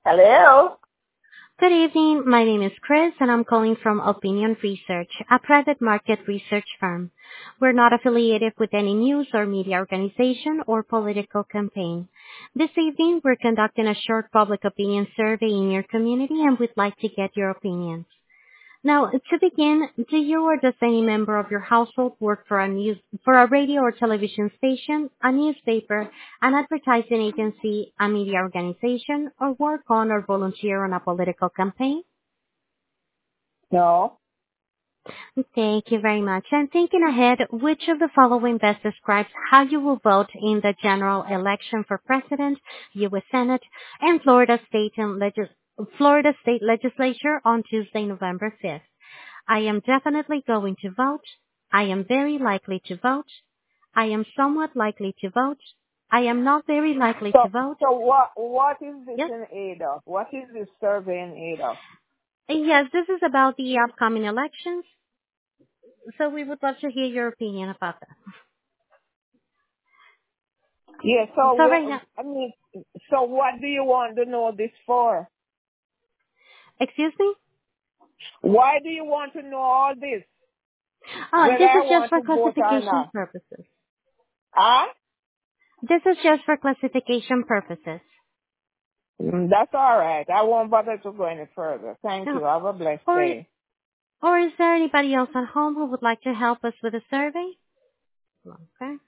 Hello? Good evening. My name is Chris, and I'm calling from Opinion Research, a private market research firm. We're not affiliated with any news or media organization or political campaign. This evening, we're conducting a short public opinion survey in your community, and we'd like to get your opinions. Now, to begin, do you or does any member of your household work for a radio or television station, a newspaper, an advertising agency, a media organization, or work on or volunteer on a political campaign? No. Thank you very much. And thinking ahead, which of the following best describes how you will vote in the general election for president, U.S. Senate, and Florida State Legislature on Tuesday, November 5th? I am definitely going to vote. I am very likely to vote. I am somewhat likely to vote. I am not very likely So, to vote. so what is this Yes? in aid of? What is this survey in aid of? Yes, this is about the upcoming elections. So we would love to hear your opinion about that. Yeah, so So right now, so what do you want to know this for? excuse me? Why do you want to know all this? Whether This I is just want for to vote or classification not? purposes. Huh? This is just for classification purposes. That's all right. I won't bother to go any further. Thank No. you. Have a blessed Or, day. or is there anybody else at home who would like to help us with the survey? Okay.